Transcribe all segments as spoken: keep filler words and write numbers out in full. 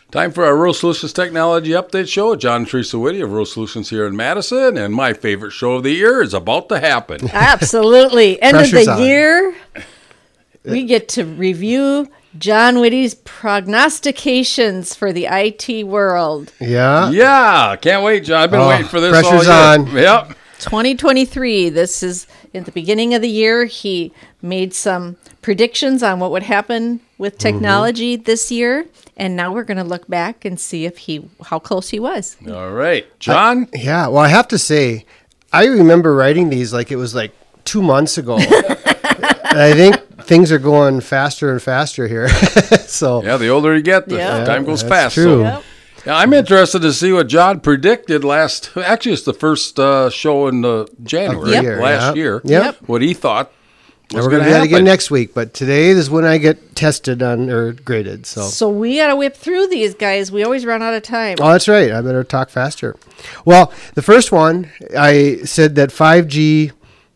Time for our Rural Solutions Technology Update Show. John and Teresa Whitty of Rural Solutions here in Madison. And my favorite show of the year is about to happen. Absolutely. End of the on. year, we get to review John Whitty's prognostications for the I T world. Yeah. Yeah. Can't wait, John. I've been Oh, waiting for this pressure's all year. on. Yep. twenty twenty-three, this is at the beginning of the year. He made some predictions on what would happen with technology mm-hmm. this year. And now we're going to look back and see if he, how close he was. All right. John? I, yeah. Well, I have to say, I remember writing these like it was like two months ago. And I think things are going faster and faster here. So yeah, the older you get, the Yeah. time goes That's fast. true. So, Yep. yeah, I'm interested to see what John predicted last. Actually, it's the first uh, show in uh, January Yep. Year, last yeah. year. Yep. What he thought was And we're going going to to do that again happen. next week. But today is when I get tested on or graded. So. So we got to whip through these guys. We always run out of time. Oh, that's right. I better talk faster. Well, the first one, I said that five G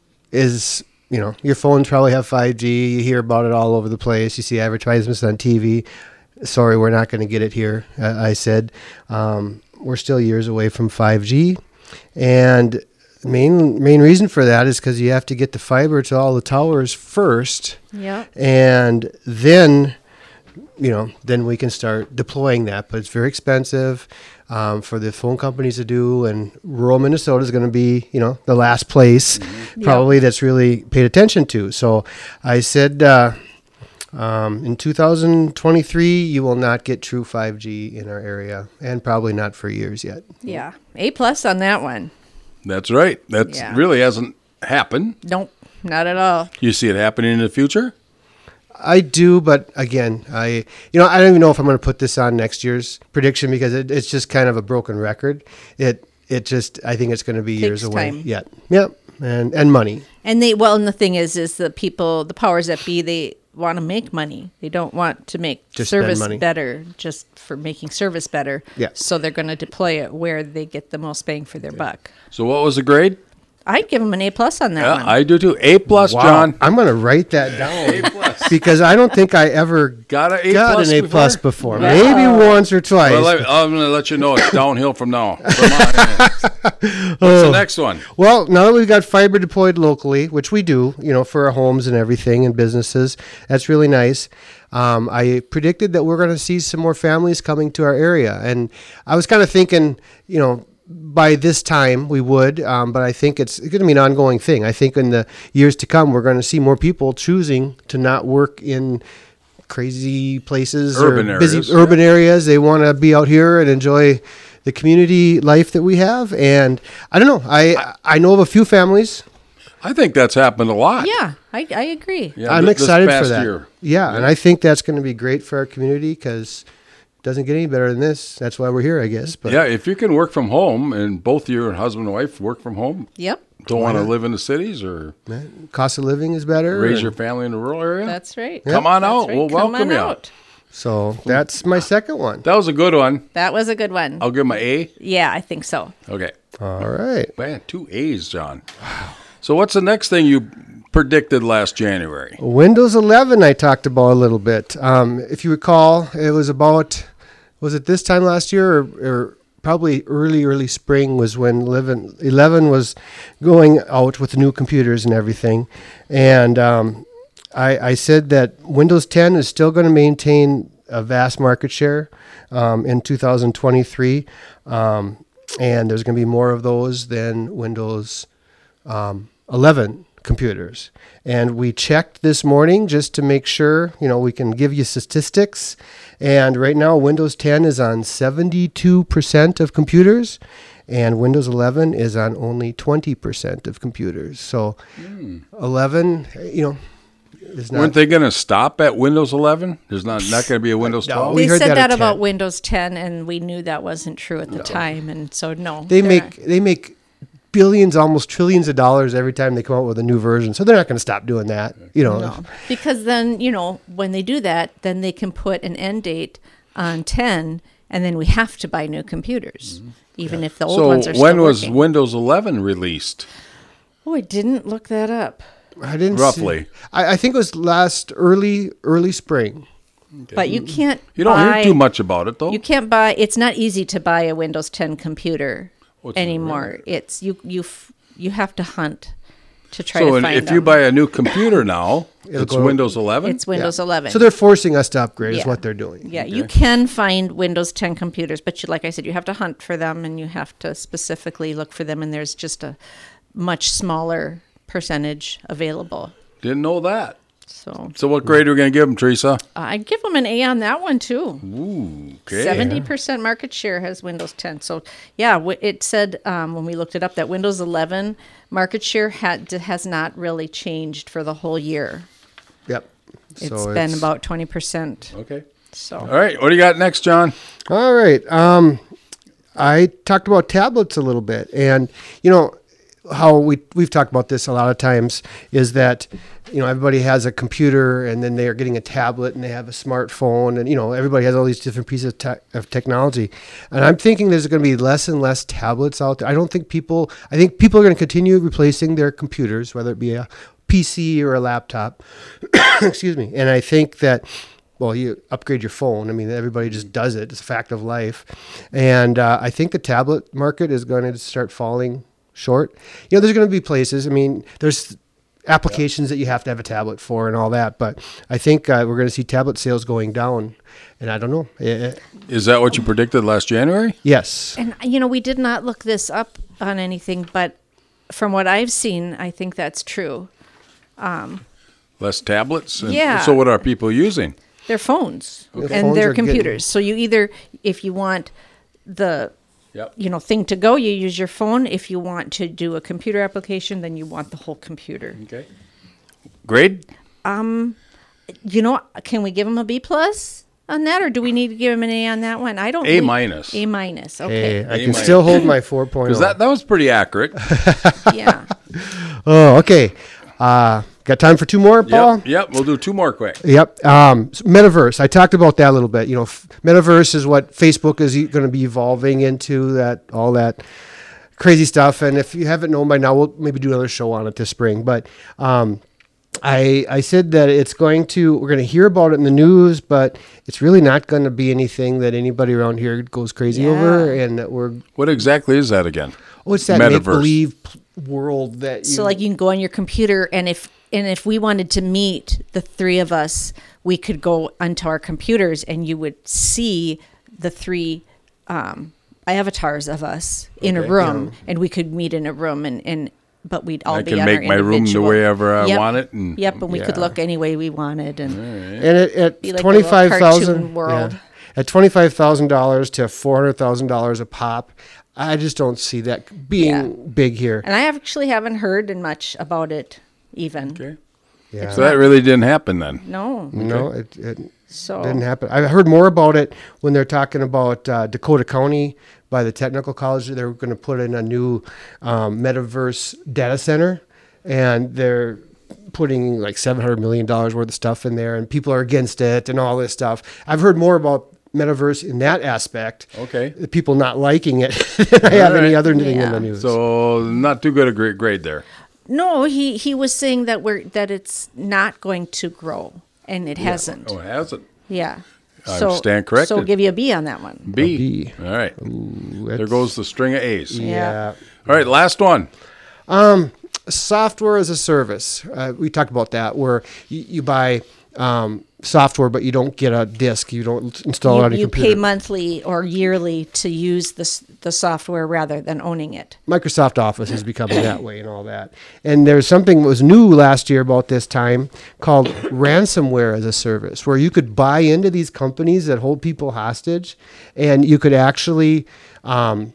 is, you know, your phones probably have five G. You hear about it all over the place. You see advertisements on T V. Sorry, we're not going to get it here. Uh, I said um, we're still years away from five G. And main main reason for that is because you have to get the fiber to all the towers first. Yeah. And then, you know, then we can start deploying that. But it's very expensive um, for the phone companies to do. And rural Minnesota is going to be, you know, the last place Mm-hmm. probably that's really paid attention to. So I said uh, um, in two thousand twenty-three, you will not get true five G in our area, and probably not for years yet. Yeah. A plus on that one. That's right. That Yeah. really hasn't happened. Nope. Not at all. You see it happening in the future? I do, but again, I you know I don't even know if I'm going to put this on next year's prediction because it, it's just kind of a broken record. It it just I think it's going to be Takes years away time. yet. Yep, and and money. And they, well, and the thing is, is the people, the powers that be, they want to make money. They don't want to make Just spend service money. better just for making service better. Yeah. So they're going to deploy it where they get the most bang for their buck. So what was the grade? I'd give them an A plus on that Yeah, one. I do too. A plus, Wow. John. I'm going to write that down A plus. because I don't think I ever Got an A got plus an A before? plus before. Wow. Maybe once or twice. Well, let, I'm going to let you know it's downhill from now. From on. What's Oh. the next one? Well, now that we've got fiber deployed locally, which we do, you know, for our homes and everything and businesses, that's really nice. Um, I predicted that we're going to see some more families coming to our area. And I was kind of thinking, you know, by this time we would, um, but I think it's going to be an ongoing thing. I think in the years to come, we're going to see more people choosing to not work in crazy places Urban or busy areas. urban areas. They want to be out here and enjoy the community life that we have. And I don't know. I I know of a few families. I think that's happened a lot. yeah, I, I agree. Yeah, I'm th- this excited for past that. year. Yeah, and I think that's going to be great for our community because it doesn't get any better than this. That's why we're here, I guess. But Yeah, if you can work from home and both your husband and wife work from home, Yep, don't want to live in the cities or cost of living is better. raise and- your family in the rural area, that's right. come on That's out. right. We'll Come welcome on you. out. So that's my second one. That was a good one. That was a good one. I'll give him an A. Yeah, I think so. Okay. All right. Man, two A's, John. So what's the next thing you predicted last January? Windows eleven I talked about a little bit. Um, if you recall, it was about, was it this time last year or, or probably early, early spring was when eleven, eleven was going out with the new computers and everything. And um, I, I said that Windows ten is still going to maintain a vast market share um, in two thousand twenty-three. Um, and there's going to be more of those than Windows um, eleven computers. And we checked this morning just to make sure, you know, we can give you statistics. And right now, Windows ten is on seventy-two percent of computers, and Windows eleven is on only twenty percent of computers. So Mm. eleven, you know, is not. Weren't they going to stop at Windows eleven? There's not not going to be a Windows No. twelve? We They heard said that that, at about ten. Windows ten, and we knew that wasn't true at the time, and so no. They they're make not. they make billions, almost trillions of dollars every time they come out with a new version. So they're not going to stop doing that. You know, No. Because then, you know, when they do that, then they can put an end date on ten, and then we have to buy new computers, even if the old So ones are still when was working. Windows eleven released? Oh, I didn't look that up. I didn't Roughly. See, I, I think it was last early early spring. But you can't You don't buy, hear too much about it, though. You can't buy, it's not easy to buy a Windows ten computer Oh, it's not anymore. really? It's, you, you, f- you have to hunt to try so to and find if them. you buy a new computer now, it's go- Windows eleven? It's Windows Yeah. eleven. So they're forcing us to upgrade is Yeah. what they're doing. Yeah, you can find Windows ten computers, but you, like I said, you have to hunt for them and you have to specifically look for them, and there's just a much smaller percentage available. Didn't know that. So So what grade are we going to give them, Teresa? I'd give them an A on that one too. Ooh, okay. seventy percent market share has Windows ten. So yeah, w- it said um, when we looked it up that Windows eleven market share had, has not really changed for the whole year. Yep. It's So been about twenty percent. Okay. So All right. What do you got next, John? All right. Um, I talked about tablets a little bit, and you know how we we've talked about this a lot of times is that you know everybody has a computer, and then they are getting a tablet, and they have a smartphone, and you know everybody has all these different pieces of, te- of technology, and I'm thinking there's going to be less and less tablets out there. I don't think people. I think people are going to continue replacing their computers, whether it be a P C or a laptop. Excuse me, and I think that. Well, you upgrade your phone. I mean, everybody just does it. It's a fact of life. And uh, I think the tablet market is going to start falling short. You know, there's going to be places. I mean, there's applications that you have to have a tablet for and all that. But I think uh, we're going to see tablet sales going down. And I don't know. Eh, Is that what you predicted last January? yes. And, you know, we did not look this up on anything, but from what I've seen, I think that's true. Less tablets? And Yeah. So what are people using? Their phones Their and phones their are getting- computers. So you either, if you want the, Yep. you know, thing to go, you use your phone. If you want to do a computer application, then you want the whole computer. Okay. Grade? You know, can we give them a B plus on that, or do we need to give them an A on that one? I don't. A we- minus. A minus. Okay. Hey, I A can minus. still hold my four point oh. Because that, that was pretty accurate. Yeah. Oh, okay. Uh, got time for two more, Paul? Yep. Yep. We'll do two more quick. Yep. Um, s- metaverse. I talked about that a little bit. You know, f- metaverse is what Facebook is going to be evolving into. That all that crazy stuff. And if you haven't known by now, we'll maybe do another show on it this spring. But um, I I said that it's going to. We're going to hear about it in the news, but it's really not going to be anything that anybody around here goes crazy Yeah. over. And that we're What exactly is that again? oh, it's that Metaverse. make believe p- world that you, So like you can go on your computer, and if and if we wanted to meet the three of us, we could go onto our computers, and you would see the three um, avatars of us in a Okay. room, and we could meet in a room, and, and but we'd all I be can on make our my room the individual- way ever I Yep. want it. And Yep, and we could Yeah. look any way we wanted, and and it, at Be like a twenty little five cartoon thousand world. at twenty five thousand dollars to four hundred thousand dollars a pop, I just don't see that being Yeah. big here. and I actually haven't heard much about it even. Okay. Yeah. So that really didn't happen then. No, No, it, it so didn't happen. I heard more about it when they're talking about uh, Dakota County by the technical college. They're going to put in a new um, metaverse data center, and they're putting like seven hundred million dollars worth of stuff in there, and people are against it and all this stuff. I've heard more about metaverse in that aspect. Okay. The people not liking it than I have All any right. other thing in Yeah. the news. So not too good a grade, grade there. No, he, he was saying that we're that it's not going to grow, and it hasn't. Oh, it hasn't. Yeah. I so, stand corrected. So give you a B on that one. B. B. All right. Ooh, There that's- goes the string of A's. Yeah. All right, last one. Software as a service. Uh, we talked about that, where you, you buy um, software, but you don't get a disk. You don't install it You, on your you computer. pay monthly or yearly to use the s- the software rather than owning it. Microsoft Office is becoming that way and all that. And there's something that was new last year about this time called ransomware as a service, where you could buy into these companies that hold people hostage, and you could actually um,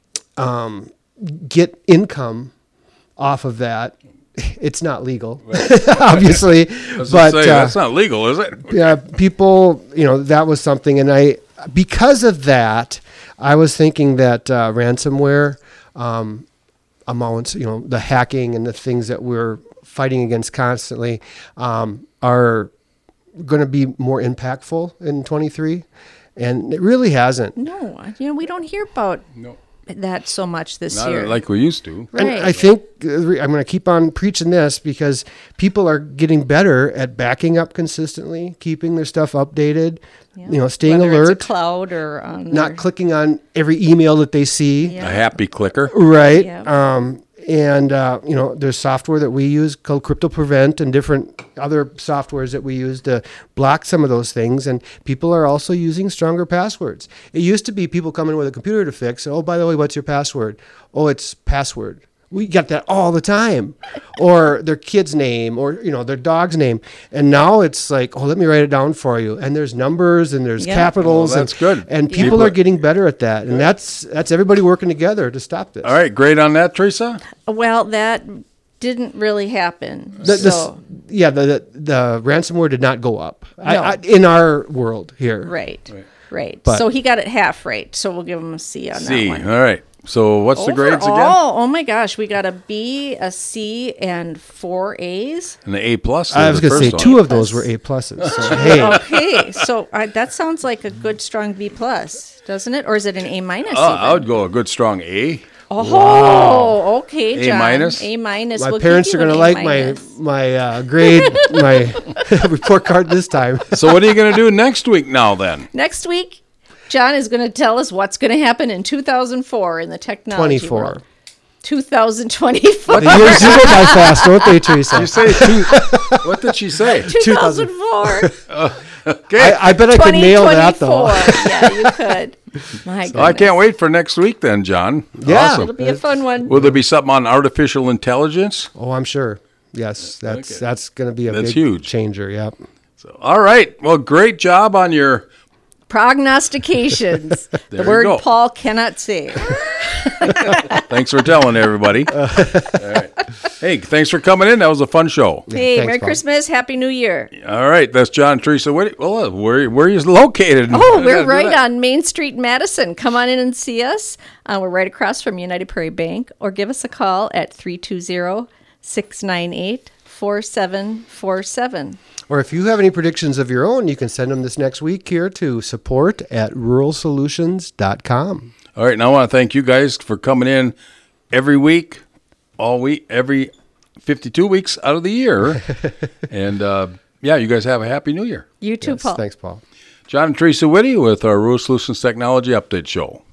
um, get income off of that. It's not legal, obviously, I was but gonna say, uh, that's not legal, is it? yeah, people, you know, that was something, and I, because of that, I was thinking that uh, ransomware um, amounts, you know, the hacking and the things that we're fighting against constantly um, are going to be more impactful in twenty-three, and it really hasn't. No, you know we don't hear about No. that so much this Not year. like we used to. And Right. I think uh, I'm going to keep on preaching this because people are getting better at backing up consistently, keeping their stuff updated, Yeah. you know, staying Whether alert, it's a cloud or on not their- clicking on every email that they see. Yeah. A happy clicker. Right. Yeah. Um, and, uh, you know, there's software that we use called Crypto Prevent and different other softwares that we use to block some of those things. And people are also using stronger passwords. It used to be people come in with a computer to fix. Oh, by the way, what's your password? Oh, it's password. We get that all the time. Or their kid's name or, you know, their dog's name. And now it's like, oh, let me write it down for you. And there's numbers and there's Yeah. capitals. Well, that's and, good. And Yeah. people are getting better at that. And that's that's everybody working together to stop this. All right, great on that, Teresa. Well, that didn't really happen. The, the s- so, yeah, the, the the ransomware did not go up I, No. I, in our world here. right, right. But- so he got it half right. So we'll give him a C on C. that All one. right. So what's the grades again? Overall, oh my gosh, we got a B, a C, and four A's. And the A plus. I was going going to say two of those were A pluses. So, hey, Okay, so uh, that sounds like a good strong B plus, doesn't it? Or is it an A minus? Oh, even? I would go a good strong A. Oh, okay, A John. minus? A minus. my We'll parents are give you going to an A like my minus. my uh, grade, my report card this time. So what are you going to do next week now then? Next week, John is going to tell us what's going to happen in two thousand four in the technology twenty-four. world. two thousand twenty-four. The years do go by fast, don't they, Teresa? You say two. What did she say? two thousand four. Okay. I, I bet I could nail that though. Yeah, you could. My goodness. Well, I can't wait for next week then, John. Yeah. Awesome. It'll be a fun one. Will there be something on artificial intelligence? Oh, I'm sure. Yes, that's Okay. that's going to be a That's big huge. changer. Yep. So, all right. Well, great job on your. Prognostications. There the you word go. Paul cannot say. Thanks for telling everybody. All right. Hey, thanks for coming in. That was a fun show. Hey, thanks, Merry Paul. Christmas, Happy New Year. All right. That's John and Teresa Whitty. Well, uh, where where are you located? Oh, I gotta we're do right that. on Main Street, Madison. Come on in and see us. Uh, we're right across from United Prairie Bank, or give us a call at three two zero, six nine eight, four seven four seven. Or if you have any predictions of your own, you can send them this next week here to support at rural solutions dot com. All right. Now I want to thank you guys for coming in every week, all week, every fifty-two weeks out of the year. And uh, yeah, you guys have a happy new year. You too, Yes, Paul. thanks, Paul. John and Teresa Whitty with our Rural Solutions Technology Update Show.